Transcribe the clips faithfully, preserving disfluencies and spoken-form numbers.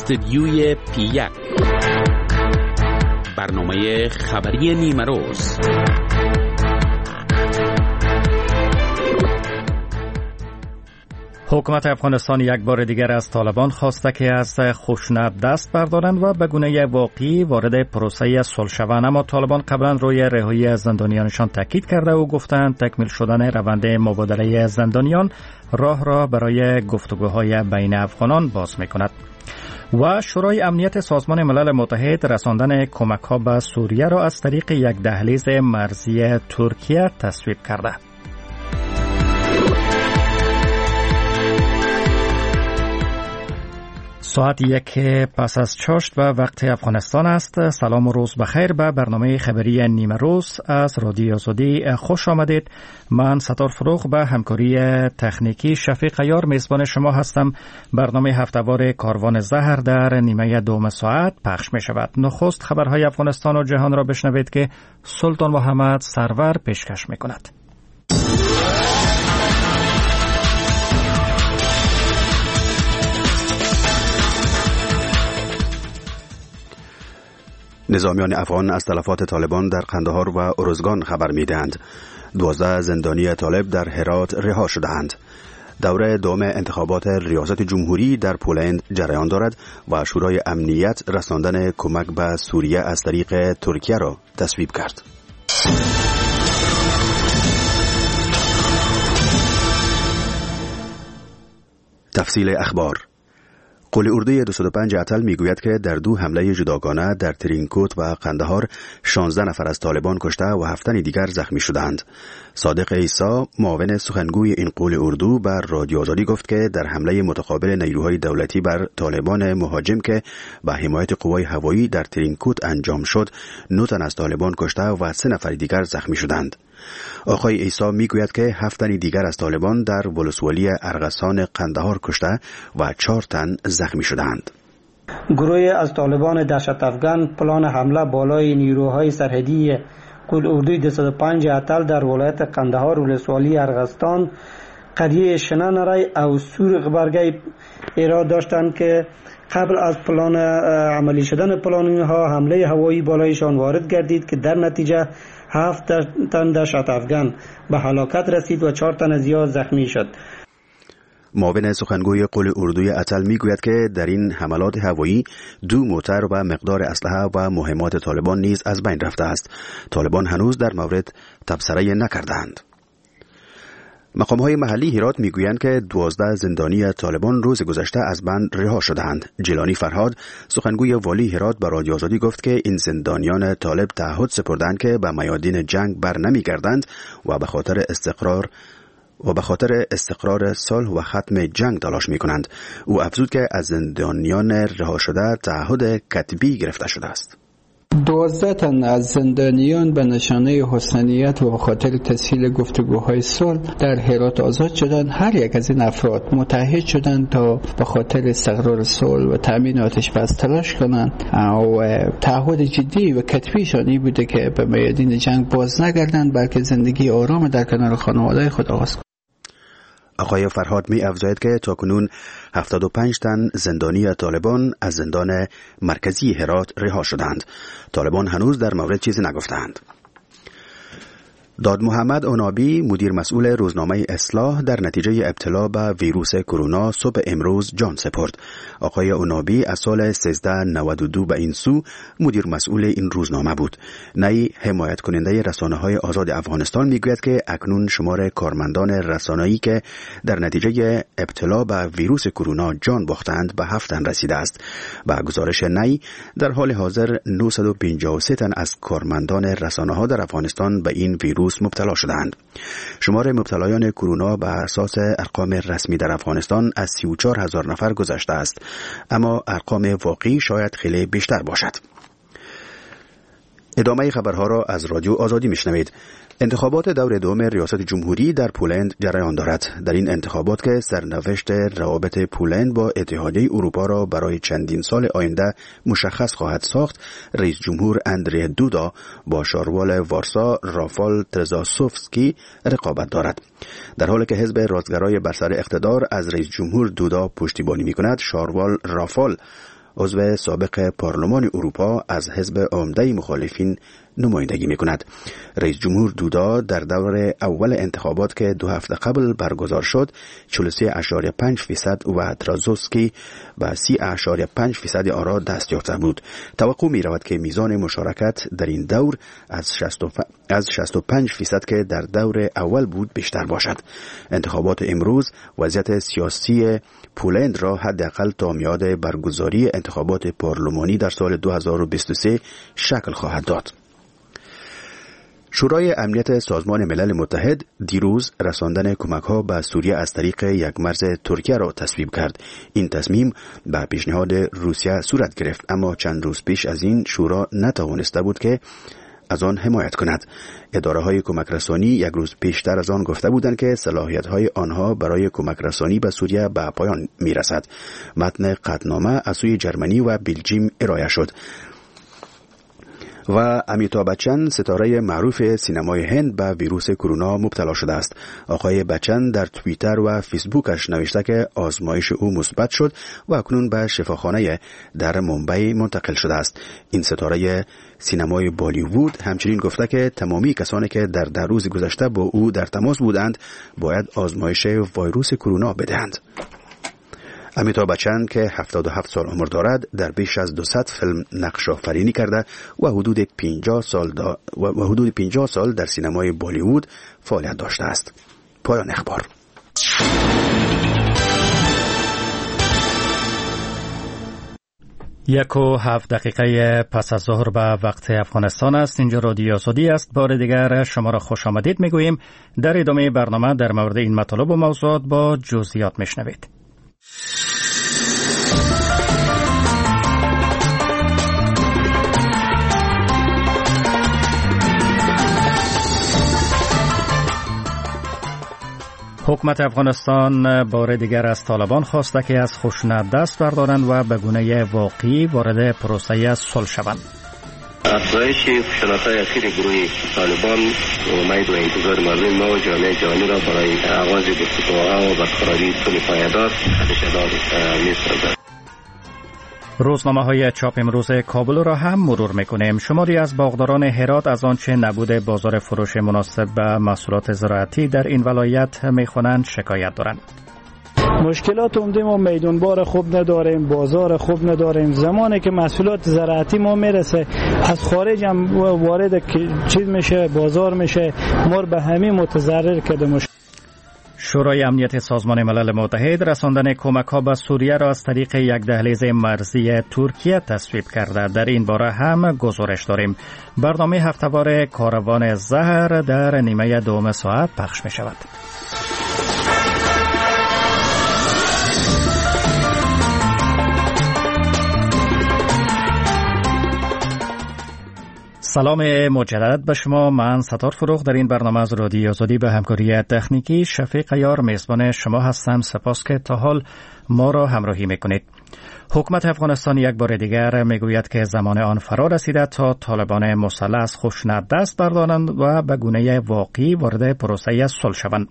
استدیوی پی یک، برنامه خبری نیمه روز. حکومت افغانستان یک بار دیگر از طالبان خواسته که از خشونت دست بردارند و به گونه واقعی وارد پروسه صلح شوند، اما طالبان قبلا روی رهایی از زندانیانشان تاکید کرده و گفتند تکمیل شدن روند مبادله زندانیان راه را برای گفتگوهای بین افغانان باز می‌کند. و شورای امنیت سازمان ملل متحد رساندن کمک‌ها به سوریه را از طریق یک دهلیز مرزی ترکیه تصویب کرده. ساعت یک پس از چاشت و وقت افغانستان است. سلام و روز بخیر به برنامه خبری نیمه روز از رادیو آزادی خوش آمدید. من ستار فروغ به همکاری تکنیکی شفیق عیار میزبان شما هستم. برنامه هفته‌وار کاروان زهر در نیمه دوم ساعت پخش می شود. نخست خبرهای افغانستان و جهان را بشنوید که سلطان محمد سرور پیشکش می کند. نظامیان افغان از تلفات طالبان در قندهار و ارزگان خبر می‌دهند. دوازده زندانی طالب در هرات رها شده‌اند. دوره دوم انتخابات ریاست جمهوری در پولند جریان دارد و شورای امنیت رساندن کمک به سوریه از طریق ترکیه را تصویب کرد. تفصیل اخبار. قول اردوی دویست و پنج اتل میگوید که در دو حمله جداگانه در ترینکوت و قندهار شانزده نفر از طالبان کشته و هفت تن دیگر زخمی شدند. صادق عیسی، معاون سخنگوی این قول اردو، بر رادیو آزادی گفت که در حمله متقابل نیروهای دولتی بر طالبان مهاجم که به حمایت قوای هوایی در ترینکوت انجام شد، نه تن از طالبان کشته و سه نفر دیگر زخمی شدند. آقای عیسی میگوید که هفت تن دیگر از طالبان در ولسوالی ارغسان قندهار کشته و چهار تن زخمی شدند. گروه از طالبان دهشت افغان پلان حمله بالای نیروهای سرحدی قول اردوی دویست و پنج اتل در ولایت قندهار ولسوالی ارغستان قریه شننرای او سور غبرگی ایراد داشتند که قبل از پلان عملی شدن پلان اینها حمله هوایی بالایشان وارد گردید که در نتیجه هفت تن دهشت افغان به هلاکت رسید و چهار تن زیاد زخمی شد. معاون سخنگوی قول اردوی اتل میگوید که در این حملات هوایی دو موتر و مقدار اسلحه و مهمات طالبان نیز از بین رفته است. طالبان هنوز در مورد تبصره نکردند. مقام‌های محلی هرات میگویند که دوازده زندانی طالبان روز گذشته از بند رها شدند. جیلانی فرهاد، سخنگوی والی هرات، به رادیو آزادی گفت که این زندانیان طالب تعهد سپردند که به میادین جنگ بر نمیگردند و به خاطر استقرار و به خاطر استقرار صلح و ختم جنگ تلاش میکنند. او افزود که از زندانیان رها شده تعهد کتبی گرفته شده است. دوازده تن از زندانیان به نشانه حسنیت و به خاطر تسهیل گفتگوهای صلح در هرات آزاد شدند. هر یک از این افراد متحد شدند تا به خاطر استقرار صلح و تامین آتش بس تلاش کنند و تعهد جدی و کتبیشان این بوده که به میادین جنگ باز نگردند، بلکه زندگی آرام در کنار خانواده خود آغاز کنند. آقای فرهاد می افزاید که تاکنون هفتاد و پنج تن زندانی طالبان از زندان مرکزی هرات رها شدند. طالبان هنوز در مورد چیزی نگفتند. داد محمد عنابی، مدیر مسئول روزنامه اصلاح، در نتیجه ابتلا به ویروس کرونا صبح امروز جان سپرد. آقای عنابی از سال سیزده نود و دو به این سو مدیر مسئول این روزنامه بود. نی حمایت کننده رسانه‌های آزاد افغانستان میگوید که اکنون شمار کارمندان رسانه‌ای که در نتیجه ابتلا به ویروس کرونا جان باختند به هفت تن رسیده است. با گزارش نی در حال حاضر نهصد و پنجاه و سه تن از کارمندان رسانه‌ها در افغانستان به این ویروس مبتلا شدند. شمار مبتلایان کرونا به اساس ارقام رسمی در افغانستان از سی و چهار هزار نفر گذشته است، اما ارقام واقعی شاید خیلی بیشتر باشد. ادامه خبرها را از رادیو آزادی میشنوید. انتخابات دور دوم ریاست جمهوری در پولند جریان دارد. در این انتخابات که سرنوشت روابط پولند با اتحادیه اروپا را برای چندین سال آینده مشخص خواهد ساخت، رئیس جمهور اندری دودا با شاروال وارسا رافال ترزاسوفسکی رقابت دارد. در حالی که حزب راستگرای بر سر اقتدار از رئیس جمهور دودا پشتیبانی می‌کند، شاروال رافال عضو سابق پارلمان اروپا از حزب عمده مخالفین نمایندگی میکند. رئیس جمهور دودا در دور اول انتخابات که دو هفته قبل برگزار شد چهل و سه و پنج درصد و ترازوسکی به سی و پنج درصد آرا دست یافته بود. توقع می رود که میزان مشارکت در این دور از شصت و پنج درصد که در دور اول بود بیشتر باشد. انتخابات امروز وضعیت سیاسی پولند را حداقل تا میاد برگزاری انتخابات پارلمانی در سال دو هزار و بیست و سه شکل خواهد داد. شورای امنیت سازمان ملل متحد دیروز رساندن کمک‌ها به سوریه از طریق یک مرز ترکیه را تصویب کرد. این تصمیم به پیشنهاد روسیه صورت گرفت، اما چند روز پیش از این شورا نتوانسته بود که از آن حمایت کند. اداره‌های کمک رسانی یک روز پیشتر از آن گفته بودند که صلاحیت‌های آنها برای کمک رسانی به سوریه به پایان می‌رسد. متن قطعنامه از سوی جرمنی و بلژیم ارائه شد و امیتاب بچن، ستاره معروف سینمای هند، به ویروس کرونا مبتلا شده است. آقای بچن در توییتر و فیسبوکش نوشته که آزمایش او مثبت شد و اکنون به شفاخانه در ممبئی منتقل شده است. این ستاره سینمای بالیوود همچنین گفته که تمامی کسانی که در ده روز گذشته با او در تماس بودند باید آزمایش ویروس کرونا بدهند. امیتاب بچن که هفتاد و هفت سال عمر دارد در بیش از دویست فیلم نقش آفرینی کرده و حدود پنجاه سال دا و حدود پنجاه سال در سینمای بالیوود فعالیت داشته است. پایان اخبار. یک و هفت دقیقه پس از ظهر به وقت افغانستان است. اینجا رادیو آزادی است. بار دیگر شما را خوش آمدید میگوییم. در ادامه برنامه در مورد این مطالب و موضوعات با جزئیات میشنوید. حکومت افغانستان بار دیگر از طالبان خواسته که از خشونت دست بردارند و به گونه واقعی وارد پروسه صلح شوند. افزایش خشونت‌های اخیر گروه طالبان امید و انتظار مردم ما و جامعه جهانی را برای آغاز گفتگوها و برقراری صلح پایدار خدشه‌دار می‌سازد. روزنامه‌های چاپ امروز کابل را هم مرور می‌کنیم. شماری از باغداران هرات از آنچه نبود بازار فروش مناسب به محصولات زراعتی در این ولایت می‌خوانند شکایت دارند. مشکلات عمده ما میدانبار خوب نداریم، بازار خوب نداریم. زمانی که محصولات زراعتی ما میرسه از خارج هم وارد چیز میشه، بازار میشه، ما به همین متضرر کرده میشه. شورای امنیت سازمان ملل متحد رساندن کمک‌ها به سوریه را از طریق یک دهلیز مرزی ترکیه تصویب کرده. در این باره هم گزارش داریم. برنامه هفته‌وار کاروان زهر در نیمه دوم ساعت پخش می شود. سلام مجدد به شما. من ستار فروغ در این برنامه از رادیو آزادی به همکاری تکنیکی شفیق یار میزبان شما هستم. سپاس که تا حال ما را همراهی میکنید. حکومت افغانستان یک بار دیگر میگوید که زمان آن فرا رسیده تا طالبان مسلح از خشونت دست بردارند و به گونه واقعی وارد پروسه صلح شوند.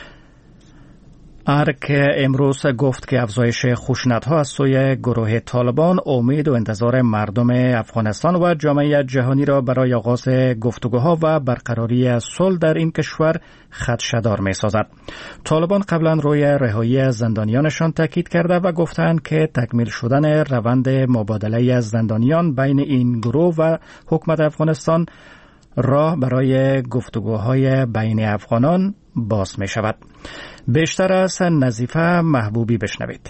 ارک امروز گفت که افزایش خشونت‌ها از سوی گروه طالبان امید و انتظار مردم افغانستان و جامعه جهانی را برای آغاز گفتگوها و برقراری صلح در این کشور خدشه‌دار می‌سازد. طالبان قبلا روی رهایی زندانیانشان تاکید کرده و گفتند که تکمیل شدن روند مبادله زندانیان بین این گروه و حکومت افغانستان راه برای گفتگوهای بین افغانان باز می شود. بیشتر از نظیفه محبوبی بشنوید.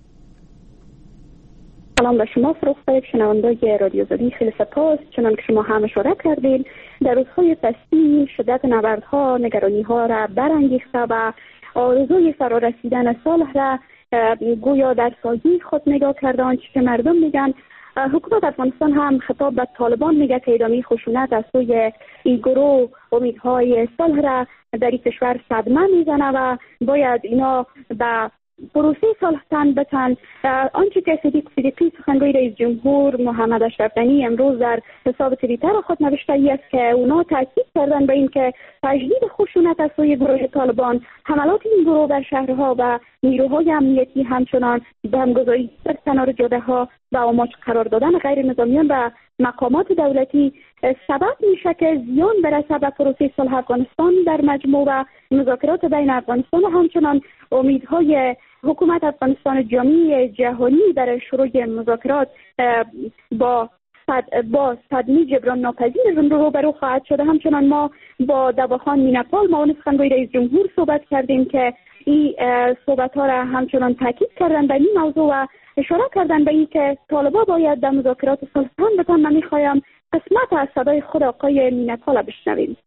سلام به شما فروغ صاحب، شنوندگان رادیو آزادی، خیلی سپاس. چنانکه شما هم اشاره کردید در روزهای فصلی شدت نبردها نگرانی‌ها را برانگیخته و آرزوی فرارسیدن صلح را گویا در سایه خود نگاه کرده. آنچه که مردم میگن، حکومت افغانستان هم خطاب به طالبان میگه که ادامه خشونت از سوی این گروه امیدهای صلح را در این کشور صدمه میزنه و باید اینا به پروسه صلح تن به تن، آنچه که صدیق صدیقی سخنگوی رئیس جمهور محمد اشرف غنی امروز در حساب توییتر خود نوشته است که اونا تاکید کردن به این که تجدید خشونت از سوی گروه طالبان، حملات این گروه بر شهرها و نیروهای امنیتی، همچنان به همگذاری در کنار جاده‌ها و آماج قرار دادن غیر نظامیان و مقامات دولتی سبب میشه که زیان برسه به پروسه صلح افغانستان در مجموع و مذاکرات بین افغانستان و همچنان امیدهای حکومت افغانستان جامعه جهانی برای شروع مذاکرات با صد با صدمه جبران ناپذیر روبرو خواهد شده. همچنان ما با دواخان مینپال معاون سخنگوی رئیس جمهور صحبت کردیم که این صحبت ها را همچنان تاکید کردن به این موضوع و اشاره کردن به این که طالبا باید در مذاکرات صلح تن به تن. من میخوایم قسمت از صدای خود آقای مینپال بشنویم.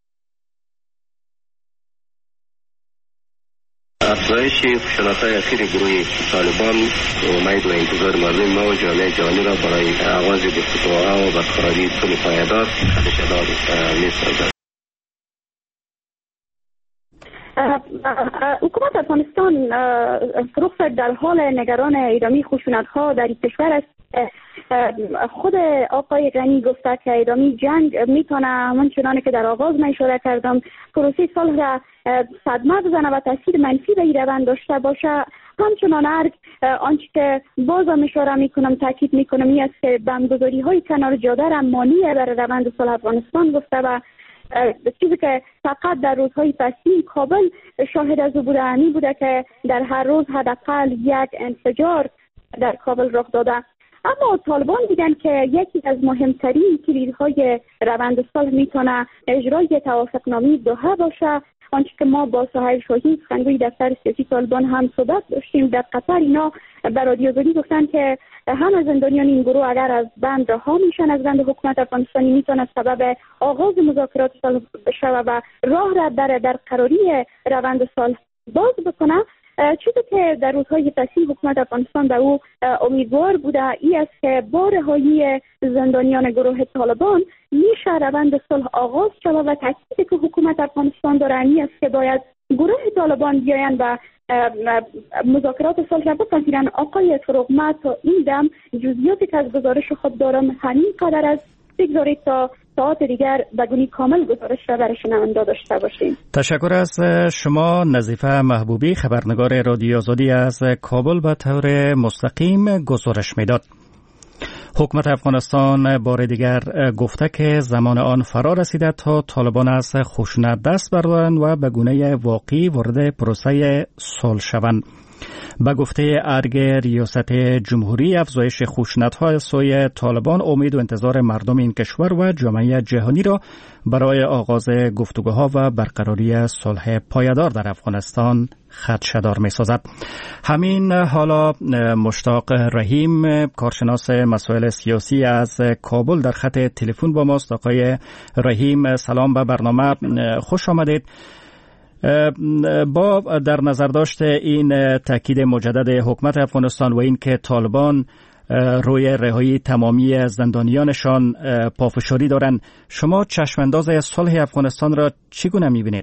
افزایش خشونت‌های اخیر گروه طالبان امید و انتظار مردم ما و جامعه جهانی را برای آغاز گفتگوها و برقراری صلح پایدار خدشه‌دار می‌سازد. حکومت افغانستان فروخت در حال نگران ادامه خشونت‌ها در این کشور است. خود آقای غنی گفته که ادامه جنگ میتونه همچنان که در آغاز من اشاره کردم پروسه صلح را صدمه بزنه و تاثیر منفی به این روند داشته باشه. همچنان ارگ آنچه که بازم اشاره میکنم تاکید میکنم این است که بمبگذاری های کنار جاده را مانع برای روند صلح افغانستان گفته و چیزی که فقط در روزهای پسین کابل شاهد از او بوده امی بوده که در هر روز حداقل یک انفجار در کابل رخ داده. اما طالبان دیدن که یکی از مهمترین کلیدهای روند صلح میتونه اجرای توافقنامه دوحه باشه. آنچه که ما با سهیل شاهین سخنگوی دفتر سیاسی طالبان هم صحبت داشتیم در قطر، اینا به رادیو آزادی گفتن که همه زندانیان این گروه اگر از بند رها میشن از بند حکومت افغانستانی میتونه سبب آغاز مذاکرات صلح بشه و راه را در در قراری روند صلح باز بکنه. چیزی که در روزهای پسین حکومت افغانستان به او امیدوار بوده ای است که با رهایی زندانیان گروه طالبان میشه روند صلح آغاز شود و تاکیدی که حکومت افغانستان داره این است که باید گروه طالبان بیاین و مذاکرات صلح را بپذیرن. آقای فروغ تا این دم جزئیاتی که از گزارش خود دارم همین قدر است. بگذارید تا ساعت دیگر بگونی کامل گزارش را برای شنونده داشته باشیم. تشکر از شما نظیفه محبوبی، خبرنگار رادیو آزادی از کابل به طور مستقیم گزارش میداد. حکومت افغانستان بار دیگر گفته که زمان آن فرا رسیده تا طالبان از خشونت دست بردارند و به گونه واقعی وارد پروسه صلح شوند. به گفته ارگ ریاست جمهوری، افزایش خشونت‌های سوی طالبان امید و انتظار مردم این کشور و جامعه جهانی را برای آغاز گفتگوها و برقراری صلح پایدار در افغانستان خدشه‌دار می‌سازد. همین حالا مشتاق رحیم، کارشناس مسائل سیاسی از کابل، در خط تلفن با ماست. آقای رحیم سلام به برنامه، خوش آمدید. با در نظر داشت این تاکید مجدد حکومت افغانستان و این که طالبان روی رهایی تمامی زندانیانشان پافشاری دارند، شما چشمانداز صلح افغانستان را چگونه می‌بینید؟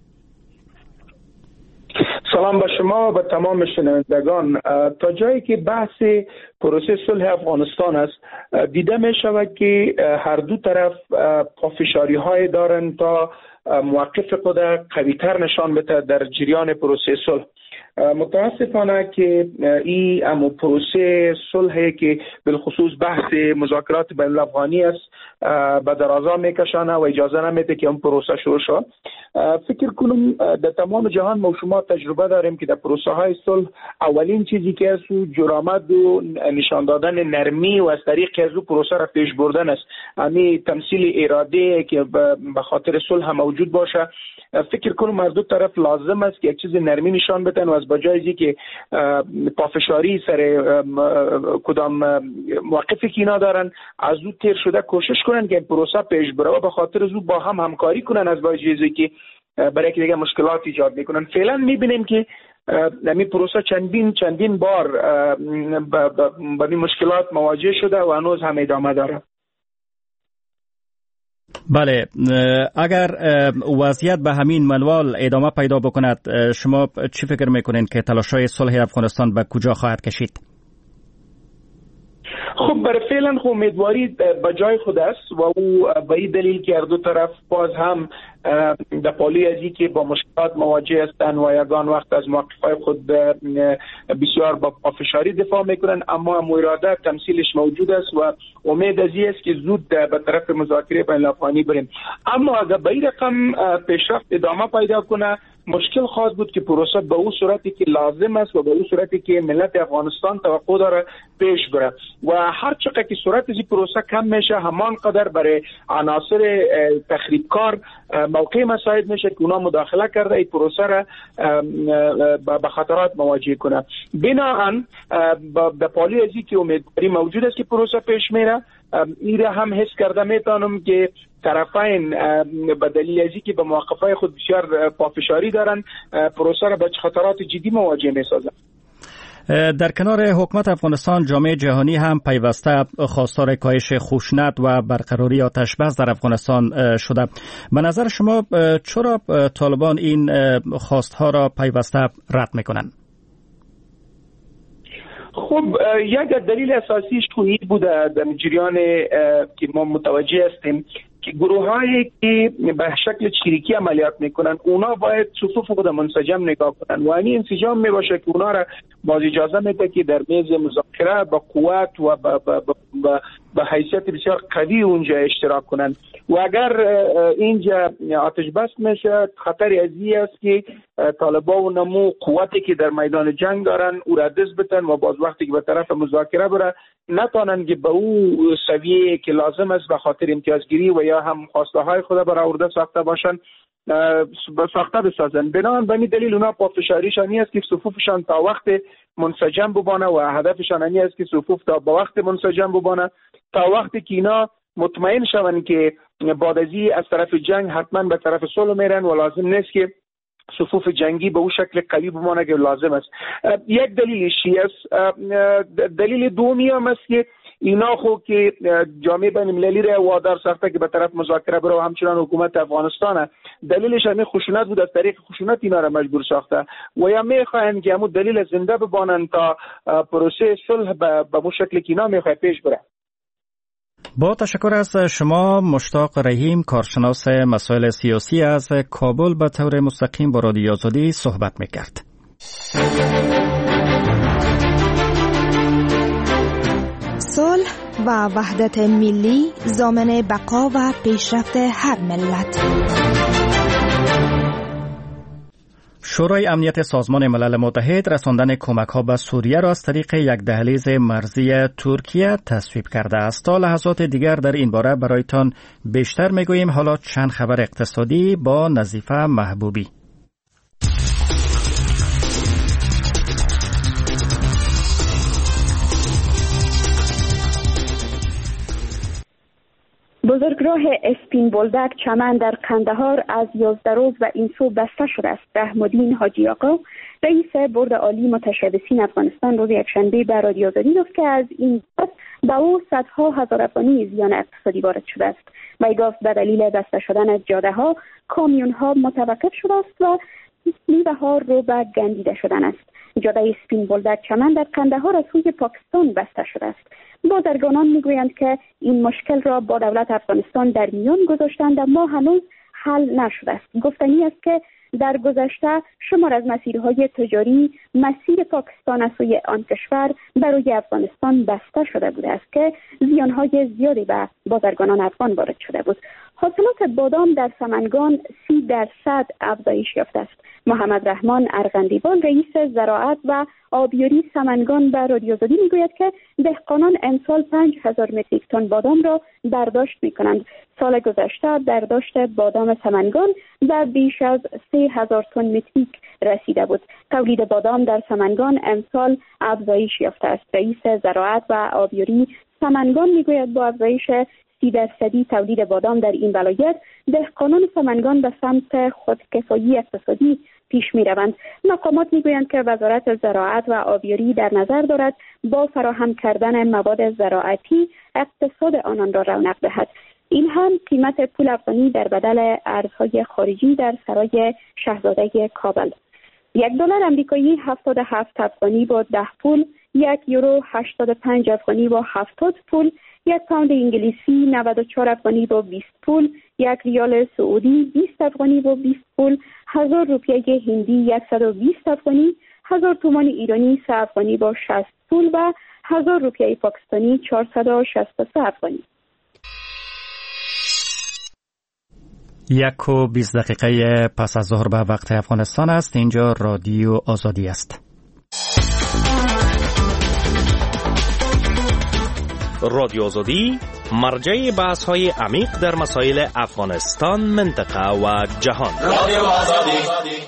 سلام به شما و تمام شنوندگان. تا جایی که بحث پروسه صلح افغانستان است، دیده می شود که هر دو طرف پافشاری های دارند تا موقف خود قوی‌تر نشان بده در جریان پروسه صلح. متاسفانه که این امو پروسه صلحی که بالخصوص بحث مذاکرات بین الافغانی است به درازا میکشانه و اجازه نمیده که اون پروسه شروع شد. فکر کنم در تمام جهان ما شما تجربه داریم که در پروسه های صلح اولین چیزی که از جرامت و نشان دادن نرمی و از طریق از پروسه را پیش بردن است. همین تمثیل اراده که به خاطر صلح موجود باشه، فکر کنم از دو طرف لازم است که یک چیز نرمی نشان بدن و از بجای که پافشاری سر کدام موقفی که اینا دارن از او تیر شده کوشش کنن که پروسه پیش بره و به خاطر از او با هم همکاری کنن از بجای که برای که دیگه مشکلات ایجاد میکنن. فعلا میبینیم که نمی پروسه چندین چندین بار با این مشکلات مواجه شده و هنوز هم ادامه داره. بله، اگر وضعیت به همین منوال ادامه پیدا بکند، شما چی فکر میکنین که تلاش‌های صلح افغانستان به کجا خواهد کشید؟ خب برای فعلا خب امیدواری به جای خود است و او به این دلیل که هر دو طرف باز هم در پالوی ازی که با مشکلات مواجه هستند و یگان وقت از موقفهای خود بسیار با پافشاری دفاع میکنن، اما هم اراده تمثیلش موجود است و امید ازی است که زود به طرف مذاکره بین الافغانی بریم. اما اگر به این رقم پیشرفت ادامه پیدا کنه، مشکل خواهد بود که پروسه به اون صورتی که لازم است و به اون صورتی که ملت افغانستان توقع داره پیش بره و هر چقدر که سرعت از این پروسه کم میشه، همان قدر برای عناصر تخریبکار موقع مساعد میشه که اونا مداخله کرده این پروسه را به خطرات مواجه کنه. بناهن به پالی ازی که امیدواری موجود است که پروسه پیش میره، این را هم حس کرده میتونم که طرفین به دلیل ازی که به موقفهای خود بسیار پافشاری دارن، پروسه را به خطرات جدی مواجه میسازن. در کنار حکومت افغانستان، جامعه جهانی هم پیوسته خواستار کاهش خشونت و برقراری آتش بس در افغانستان شده. به نظر شما چرا طالبان این خواستها را پیوسته رد میکنن؟ خب یک دلیل اساسیش این بوده در جریان که ما متوجه هستیم که گروه هایی که به شکل چریکی عملیات میکنن، اونا باید صفوف خود منسجم نگاه کنن و این انسجام می باشه که اونا را باز اجازه میده که در میز مذاکره با قوت و با, با, با, با, با حیثیت بسیار قوی اونجا اشتراک کنن. و اگر اینجا آتش بس میشه، خطر ازی است که طالبان و نمو قوتی که در میدان جنگ دارن او را دست بتن و باز وقتی که به طرف مذاکره بره نتانن که به او سویه که لازم است به خاطر امتیازگیری و یا هم خواسته های خود برآورده ساخته باشن ساخته بسازن. بنابراین به این دلیل اونا پافشاریشان است که صفوفشان تا وقت منسجم ببانه و هدفشان این است که صفوف تا با وقت منسجم ببانه تا وقتی که اینا مطمئن شون که بعد از از طرف جنگ حتما به طرف صلح میرن و لازم نیست که صفوف جنگی به اون شکل قوی بمانه که لازم است. یک دلیلشی است. دلیل دومی هم است که اینا خو که جامعه بین المللی را وادار ساخته که به طرف مذاکره بره و همچنان حکومت افغانستان، دلیلش همین خشونت بود، از طریق خشونت اینا را مجبور ساخته و یا میخواین که همون دلیل زنده ببانن تا پروسه صلح به اون شکل که اینا میخواه پیش بره. با تشکر از شما. مشتاق رحیم، کارشناس مسائل سیاسی از کابل، به طور مستقیم با رادیو آزادی صحبت میکرد. صلح و وحدت ملی ضامن بقا و پیشرفت هر ملت. شورای امنیت سازمان ملل متحد رساندن کمک‌ها به سوریه را از طریق یک دهلیز مرزی ترکیه تصویب کرده است. تا لحظات دیگر در این باره برایتان بیشتر میگوییم. حالا چند خبر اقتصادی با نظیفه محبوبی. بزرگراه اسپین بولدک چمن در قندهار از یازده روز و این سو بسته شده است. رحم‌الدین حاجی آقا، رئیس بورد عالی متشبثین افغانستان، روز یکشنبه به رادیو آزادی گفت که از این پس به او صدها هزار افغانی زیان اقتصادی وارد شده است. وی گفت به دلیل بسته شدن جاده ها، کامیون ها متوقف شده است و میوه ها رو به گندیده شدن است. جاده اسپین بولدک چمن در قندهار از سوی پاکستان بسته شده است. بازرگانان میگویند که این مشکل را با دولت افغانستان در میان گذاشتند اما هنوز حل نشده است. گفتنی است که در گذشته شمار از مسیرهای تجاری مسیر پاکستان از سوی آن کشور برای افغانستان بسته شده بوده است که زیانهای زیادی به بازرگانان افغان وارد شده بود. حاصلات بادام در سمنگان سی درصد افزایش یافته است. محمد رحمان ارغندیوان، رئیس زراعت و آبیاری سمنگان، به رادیو آزادی میگوید که دهقانان امسال پنج هزار متریک تن بادام را برداشت میکنند. سال گذشته برداشت بادام سمنگان به بیش از سه هزار تن متریک رسیده بود. تولید بادام در سمنگان امسال افزایش یافته است. رئیس زراعت و آبیاری سمنگان میگوید با افزایش سی درصدی تولید بادام در این ولایت، دهقانان سمنگان به سمت خودکفایی اقتصادی پیش می روند. مقامات می گویند که وزارت زراعت و آبیاری در نظر دارد با فراهم کردن مواد زراعتی اقتصاد آنان را رونق دهد. این هم قیمت پول افغانی در بدل ارزهای خارجی در سرای شاهزاده کابل. یک دلار امریکایی هفتاد و هفت افغانی با ده پول، یک یورو هشتاد و پنج افغانی با هفتاد پول، یک پوند انگلیسی نود و چهار افغانی با بیست پول، یک ریال سعودی بیست افغانی با بیست پول، هزار روپیه هندی صد و بیست افغانی، هزار تومان ایرانی سه افغانی با شصت پول و هزار روپیه پاکستانی چهارصد و شصت و سه افغانی. یک و بیست دقیقه پس از ظهر به وقت افغانستان است. اینجا رادیو آزادی است. رادیو آزادی مرجع بحث های عمیق در مسائل افغانستان، منطقه و جهان. رادیو آزادی.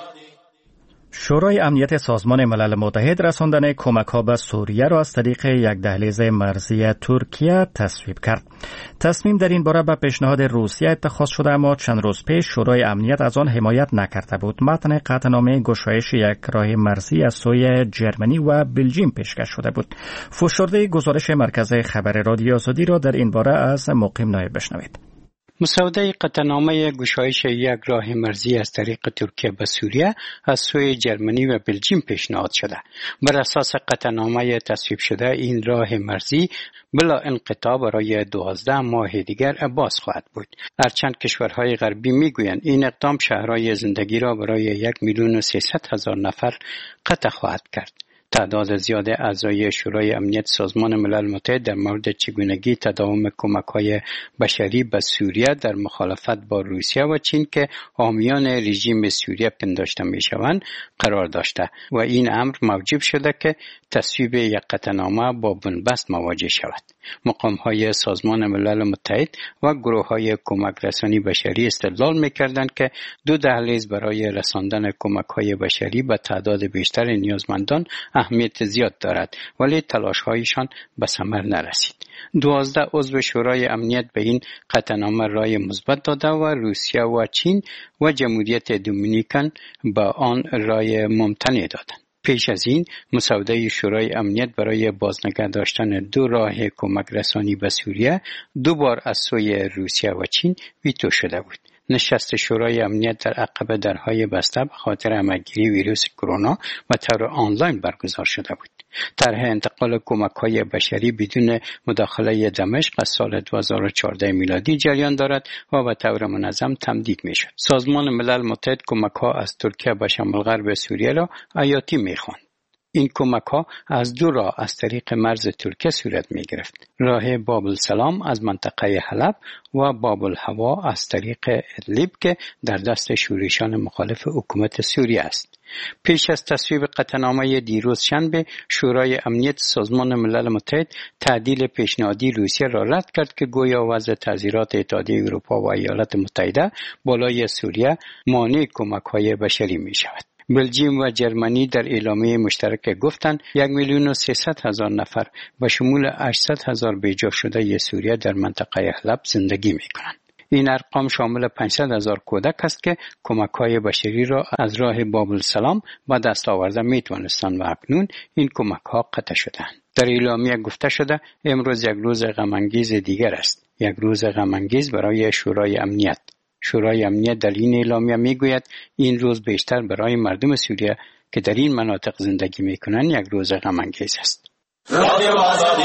شورای امنیت سازمان ملل متحد رساندن کمک‌ها به سوریه را از طریق یک دهلیز مرزی ترکیه تصویب کرد. تصمیم در این باره به پیشنهاد روسیه اتخاذ شده، اما چند روز پیش شورای امنیت از آن حمایت نکرده بود. متن قطعنامه گشایش یک راه مرزی از سوی جرمنی و بلژیم پیشکش شده بود. فشرده گزارش مرکز خبر رادیو آزادی را در این باره از مقیم نایب بشنوید. مسوده قطعنامه گشایش یک راه مرزی از طریق ترکیه به سوریه از سوی جرمنی و بلژیم پیشنهاد شده. بر اساس قطعنامه تصویب شده این راه مرزی بلا انقطاع برای دوازده ماه دیگر باز خواهد بود. هرچند کشورهای غربی میگویند این اقدام شهرهای زندگی را برای یک میلیون و سیصد هزار نفر قطع خواهد کرد. تعداد زیاد اعضای شورای امنیت سازمان ملل متحد در مورد چگونگی تداوم کمک‌های بشری به سوریه در مخالفت با روسیه و چین که حامیان رژیم سوریه پنداشته می‌شوند قرار داشته و این امر موجب شده که تصویب یک قطعنامه با بنبست مواجه شود. مقام‌های سازمان ملل متحد و گروه‌های کمک رسانی بشری استدلال می‌کردند که دو دهلیز برای رساندن کمک‌های بشری به تعداد بیشتر نیازمندان اهمیت زیاد دارد، ولی تلاش‌هایشان به ثمر نرسید. دوازده عضو شورای امنیت به این قطعنامه رای مثبت داده و روسیه و چین و جمهوریت دومینیکن به آن رای ممتنع دادند. پیش از این مسوده شورای امنیت برای بازنگه داشتن دو راه کمک رسانی به سوریه دو بار از سوی روسیه و چین ویتو شده بود. نشست شورای امنیت در عقب درهای بسته به خاطر همه‌گیری ویروس کرونا و طور آنلاین برگزار شده بود. طرح انتقال کمک‌های بشری بدون مداخله دمشق از سال دو هزار و چهارده میلادی جریان دارد و به طور منظم تمدید می‌شد. سازمان ملل متحد کمک‌ها از ترکیه به شمال غرب سوریه را حیاتی می‌خواند. این کمک‌ها از دو راه از طریق مرز ترکیه صورت می‌گرفت. راه باب السلام از منطقه حلب و باب الهوا از طریق ادلیب که در دست شورشیان مخالف حکومت سوریه است. پیش از تصویب قطعنامه دیروز شنبه، شورای امنیت سازمان ملل متحد تعدیل پیشنهادی روسیه را رد کرد که گویا وضع تعزیرات اتحادیه اروپا و ایالات متحده بالای سوریه مانع کمک‌های بشری می‌شود. بلژیم و جرمنی در اعلامیه مشترک گفتند یک میلیون و سیصد هزار نفر به شمول هشتصد هزار بیجا شده سوریه در منطقه حلب زندگی می‌کنند. این ارقام شامل پانصد هزار کودک است که کمک‌های بشری را از راه باب السلام به دست آورده می‌توانستند و اکنون این کمک‌ها قطع شده‌اند. در اعلامیه گفته شده امروز یک روز غم‌انگیز دیگر است، یک روز غم‌انگیز برای شورای امنیت. شورای امنیت در این اعلامیه میگوید این روز بیشتر برای مردم سوریه که در این مناطق زندگی میکنند یک روز غم‌انگیز است. رادیو آزادی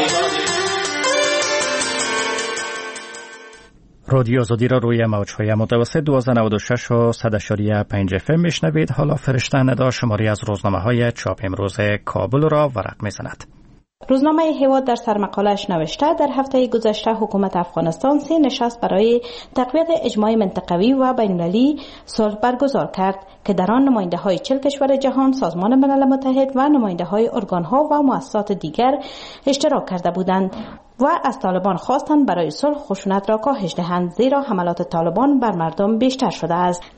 رادیو آزادی را روی موج‌های متوسط دویست و نود و شش و صد و پنج اف ام میشنوید. حالا فرشته ندا شماری از روزنامه‌های چاپ امروز کابل را ورق میزند. روزنامه هواد در سرمقاله‌اش نوشته در هفته گذشته حکومت افغانستان سه نشست برای تقویت اجماع منطقوی و بین‌المللی صلح برگزار کرد که در آن نماینده‌های چهل کشور جهان، سازمان ملل متحد و نماینده‌های ارگان‌ها و مؤسسات دیگر اشتراک کرده بودند و از طالبان خواستند برای صلح خشونت را کاهش دهند، زیرا حملات طالبان بر مردم بیشتر شده است.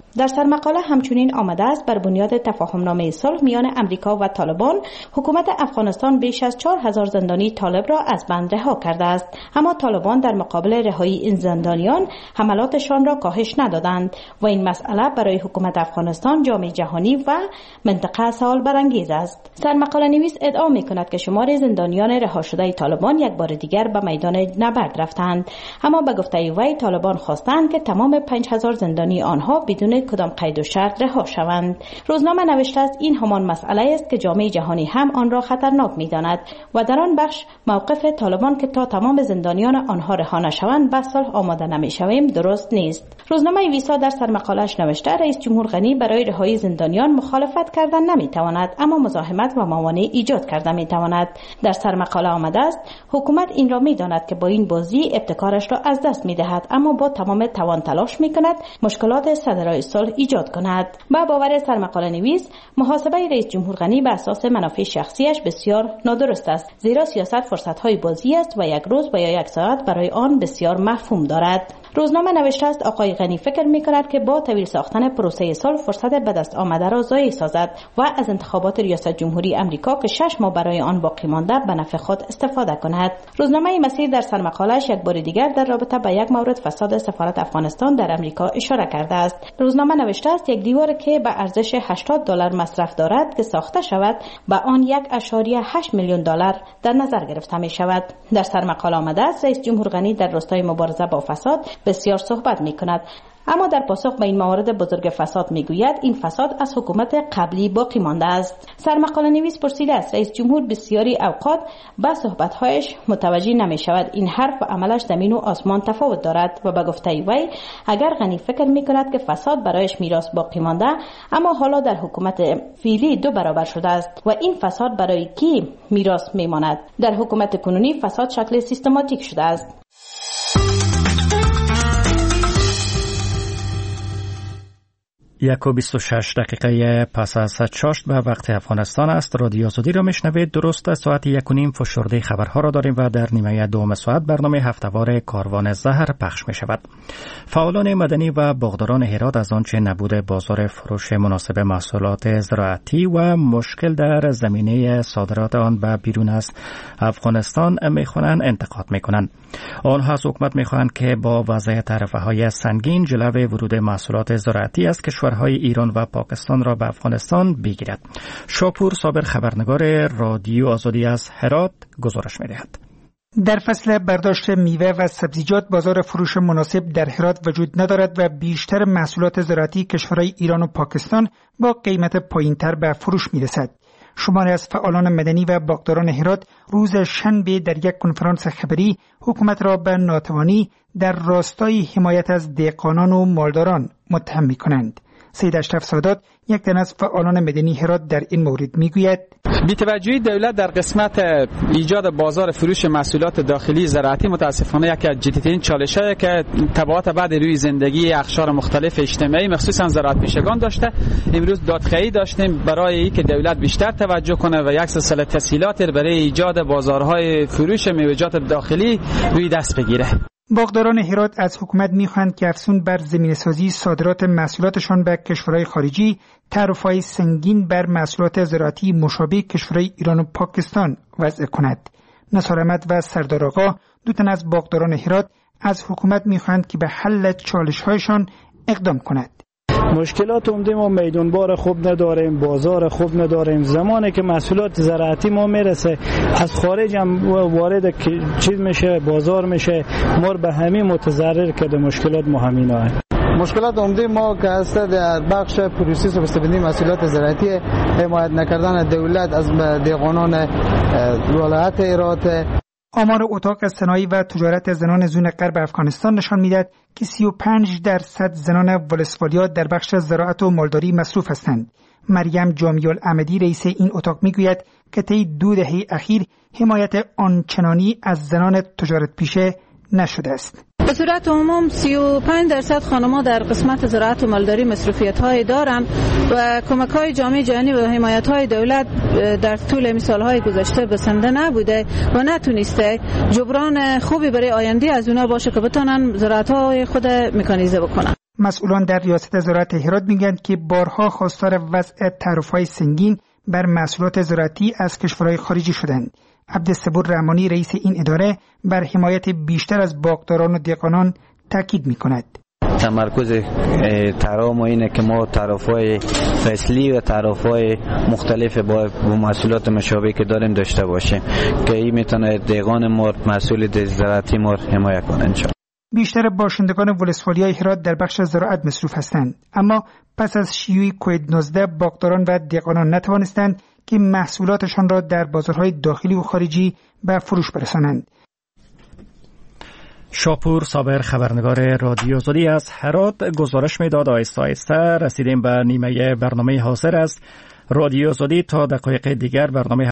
در سرمقاله همچنین آمده است بر بنیاد تفاهمنامه صلح میان امریکا و طالبان حکومت افغانستان بیش از چهار هزار زندانی طالب را از بند رها کرده است، اما طالبان در مقابل رهایی این زندانیان حملاتشان را کاهش ندادند و این مسئله برای حکومت افغانستان، جامعه جهانی و منطقه سوال برانگیز است. سرمقاله نویس ادعا می‌کند که شمار زندانیان رها شده طالبان یک بار دیگر به میدان نبرد رفتند، اما به گفته وی طالبان خواستند که تمام پنج هزار زندانی آنها بدون کدام قید و شرط رها شوند. روزنامه نوشته است این همان مسئله است که جامعه جهانی هم آن را خطرناک می‌داند و در آن بخش موقف طالبان که تا تمام زندانیان آنها رها نشوند به صلح آماده نمی‌شویم درست نیست. روزنامه ویسا در سرمقاله‌اش نوشته رئیس جمهور غنی برای رهایی زندانیان مخالفت کردن نمی‌تواند، اما مزاحمت و موانع ایجاد کرده می‌تواند. در سرمقاله آمده است حکومت این را می‌داند که با این بازی ابتکارش را از دست می‌دهد، اما با تمام توان تلاش می‌کند مشکلات صدرای صلح ایجاد کند. با باور سرمقاله نویس محاسبه رئیس جمهور غنی به اساس منافع شخصیش بسیار نادرست است، زیرا سیاست فرصت‌های بازی است و یک روز و یا یک ساعت برای آن بسیار مفهوم دارد. روزنامه نوشته است آقای غنی فکر می‌کند که با طویل ساختن پروسه صلح فرصت به دست آمده را ضایع سازد و از انتخابات ریاست جمهوری امریکا که شش ماه برای آن باقی مانده به نفع خود استفاده کند. روزنامه مسیر در سرمقاله‌اش یک بار دیگر در رابطه با یک مورد فساد سفارت افغانستان در امریکا اشاره کرده است. روزنامه نوشته است یک دیوار که به ارزش هشتاد دلار مصرف دارد که ساخته شود به آن یک ممیز هشت میلیون دلار در نظر گرفته می شود. در سرمقاله آمده است رئیس جمهور غنی در راستای مبارزه با فساد بسیار صحبت می کند، اما در پاسخ به این موارد بزرگ فساد میگوید این فساد از حکومت قبلی باقی مانده است. سرمقاله نویس پرسیده است رئیس جمهور بسیاری اوقات به صحبت‌هایش متوجه نمی شود این حرف و عملش زمین و آسمان تفاوت دارد و به گفته وی اگر غنی فکر می کند که فساد برایش میراث باقی مانده، اما حالا در حکومت فعلی دو برابر شده است و این فساد برای کی میراث میماند؟ در حکومت کنونی فساد شکل سیستماتیک شده است. یک و بیست و شش دقیقه پس از چاشت به وقت افغانستان است. رادیو آزادی را میشنوید. درست ساعت یک و نیم فشرده خبرها را داریم و در نیمه دوم ساعت برنامه هفته‌وار کاروان زهر پخش می شود. فعالان مدنی و باغداران هرات از آنچه نبود بازار فروش مناسب محصولات زراعتی و مشکل در زمینه صادرات آن به بیرون از افغانستان میخوانند انتقاد میکنند. آنها از حکومت میخواهند که با وضعیت رفاهی سنگین جلوی ورود محصولات زراعتی از کشورهای ایران و پاکستان را به افغانستان بگیرد. شاپور صابر خبرنگار رادیو آزادی از هرات گزارش می‌دهد. در فصل برداشت میوه و سبزیجات بازار فروش مناسب در هرات وجود ندارد و بیشتر محصولات زراعتی کشورهای ایران و پاکستان با قیمت پایین‌تر به فروش می‌رسد. شماری از فعالان مدنی و باغداران هرات روز شنبه در یک کنفرانس خبری حکومت را به ناتوانی در راستای حمایت از دهقانان و مالداران متهم می‌کنند. سید اشرف سادات یک تن از فعالان مدنی هرات در این مورد میگوید بی‌توجهی دولت در قسمت ایجاد بازار فروش محصولات داخلی زراعتی متاسفانه یک از جدی‌ترین چالش‌هایی که تبعات بعد روی زندگی اقشار مختلف اجتماعی مخصوصا زراعت پیشگان داشته. امروز دادخواهی داشتیم برای اینکه دولت بیشتر توجه کنه و یک سلسله تسهیلات برای ایجاد بازارهای فروش میوه‌جات داخلی روی دست بگیره. باغداران هرات از حکومت می‌خواهند که افزون بر زمینه‌سازی صادرات محصولاتشان به کشورهای خارجی تعرفه‌های سنگین بر محصولات زراعتی مشابه کشورهای ایران و پاکستان وضع کند. نثار احمد و سردار آقا دو تن از باغداران هرات از حکومت می‌خواهند که به حل چالش‌هایشان اقدام کند. مشکلات عمده ما میدانبار خوب نداریم، بازار خوب نداریم. زمانی که محصولات زراعتی ما میرسه از خارج هم وارد چیز میشه، بازار میشه، ما به همین متضرر کرده. مشکلات ما همینا هست. مشکلات عمده ما که هست در بخش پروسس و بسته‌بندی محصولات زراعتی، حمایت نکردن دولت از دهقانان ولایت هرات. آمار اتاق صنایع و تجارت زنان زون غرب افغانستان نشان می‌دهد که سی و پنج درصد زنان ولسوالیات در بخش زراعت و مالداری مصروف هستند. مریم جامی الاحمدی رئیس این اتاق میگوید که طی دو دهه اخیر حمایت آنچنانی از زنان تجارت پیشه نشده است. به صورت عموم سی و پنج درصد خانم‌ها در قسمت زراعت و مالداری مصروفیت‌های دارند و کمک‌های جامعه جهانی و حمایت‌های دولت در طول مثال‌های گذشته بسنده نبوده و نتونسته جبران خوبی برای آینده از اونها باشه که بتونن زراعت‌های خود مکانیزه بکنن. مسئولان در ریاست زراعت هرات میگویند که بارها خواستار وضع تعرفه‌های سنگین بر محصولات زراعتی از کشورهای خارجی شدند. عبدالصبور رحمانی رئیس این اداره بر حمایت بیشتر از باغداران و دهقانان تاکید می‌کند. تمرکز ترام اینه که ما تعرفه‌های فصلی و تعرفه‌های مختلف با محصولات مشابه که داریم داشته باشیم که این میتونه دهقان ما مسئول زراعتی ما حمایت کنه انشاءالله. بیشتر باشندگان ولسوالی‌های هرات در بخش زراعت مصروف هستند، اما پس از شیوع کووید نوزده باغداران و دهقانان نتوانستند که محصولاتشان را در بازارهای داخلی و خارجی به فروش برسانند. شاپور صابر خبرنگار رادیو زدی از هرات گزارش میداد. آهسته آهسته رسیدیم به نیمه برنامه حاضر است رادیو زدی. تا دقایق دیگر برنامه